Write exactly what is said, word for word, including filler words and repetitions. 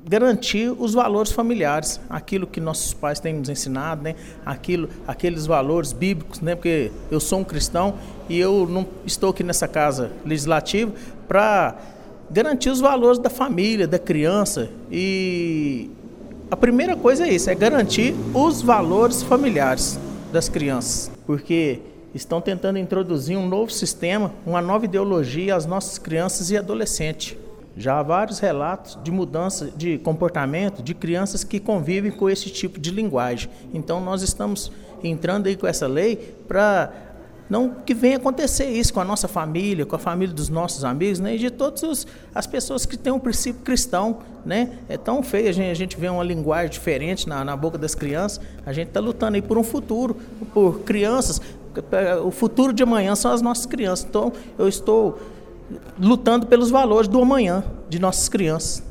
garantir os valores familiares, aquilo que nossos pais têm nos ensinado, né? Aquilo, aqueles valores bíblicos, né? Porque eu sou um cristão e eu não estou aqui nessa casa legislativa para garantir os valores da família, da criança. E a primeira coisa é isso, é garantir os valores familiares das crianças, porque estão tentando introduzir um novo sistema, uma nova ideologia às nossas crianças e adolescentes. Já há vários relatos de mudança de comportamento de crianças que convivem com esse tipo de linguagem. Então nós estamos entrando aí com essa lei para não que venha acontecer isso com a nossa família, com a família dos nossos amigos, né, e de todas os, as pessoas que têm um princípio cristão, né? É tão feio a gente, a gente vê uma linguagem diferente na, na boca das crianças. A gente está lutando aí por um futuro, por crianças. O futuro de amanhã são as nossas crianças. Então eu estou lutando pelos valores do amanhã de nossas crianças.